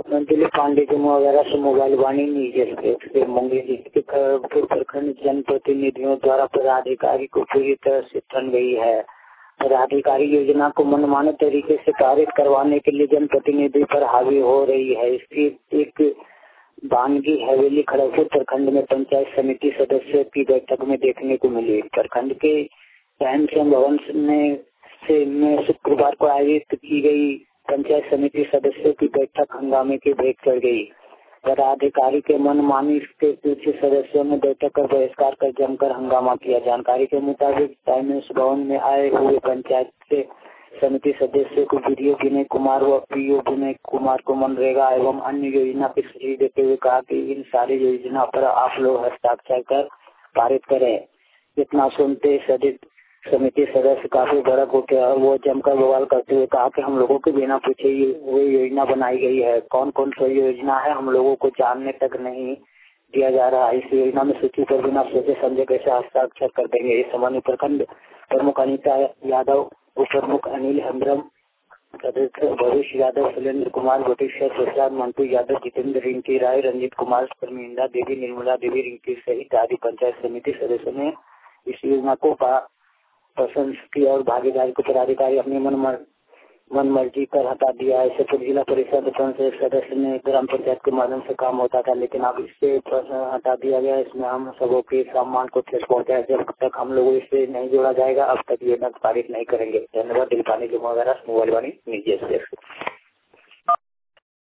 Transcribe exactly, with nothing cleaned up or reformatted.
दिलीप पांडे जम्मू वगैरह से मोबाइल वाणी निजी से मुंगेर के खड़गपुर प्रखंड जनप्रतिनिधियों द्वारा पदाधिकारी को पूरी तरह से तन गई है। पदाधिकारी योजना को मनमाने तरीके से पारित करवाने के लिए जनप्रतिनिधि पर हावी हो रही है। इसकी एक बानगी हवेली खड़गपुर प्रखंड में पंचायत समिति सदस्यों की बैठक में देखने को मिली। प्रखंड के प्रेमचंद भवन में से में शुक्रवार को आयोजित की गई पंचायत समिति सदस्यों की बैठक हंगामे की भेंट चढ़ गई। पदाधिकारी के मनमानी के कुछ सदस्यों ने बैठक का बहिष्कार कर जमकर हंगामा किया। जानकारी के मुताबिक टाइम्स भवन में आए हुए पंचायत से समिति सदस्यों को वीडियो विनय कुमार व पीओ विनय कुमार को मनरेगा एवं अन्य योजना की सूची देते हुए कहा कि इन सारी योजना पर आप लोग हस्ताक्षर कर पारित करें। इतना सुनते सदित समिति सदस्य काफी भड़क उठे और वो जमकर बवाल करते हुए कहा कि हम लोगों के बिना पूछे हुए योजना बनाई गई है। कौन कौन सी योजना है हम लोगों को जानने तक नहीं दिया जा रहा है। इस योजना में सूची पर बिना सोचे समझे कैसे हस्ताक्षर कर देंगे। इस संबंध में प्रखंड प्रमुख अनिता यादव, उप प्रमुख अनिल हेम्ब्रम, सदस्य भविष्य यादव, सुरेंद्र कुमार, भटेश्वर प्रसाद, मंटू यादव, जितेंद्र, रिंकी राय, रंजित कुमार, परमिंदा देवी, निर्मला देवी, रिंकी सहित आदि पंचायत समिति सदस्यों ने इस योजना को पसंद की और भागीदारी को पदाधिकारी अपनी मन मर, मन मर्जी कर हटा दिया है। इससे जिला परिषद सदस्य ने ग्राम पंचायत के माध्यम से काम होता था, लेकिन अब इससे हटा दिया गया। इसमें हम सबों के सम्मान को ठेस पहुंचा है। जब तक हम लोगों इससे नहीं जोड़ा जाएगा अब तक ये पारित नहीं करेंगे। धन्यवाद। दिलीप पांडे जम्मू वगैरह मोबाइल वाणी निजी।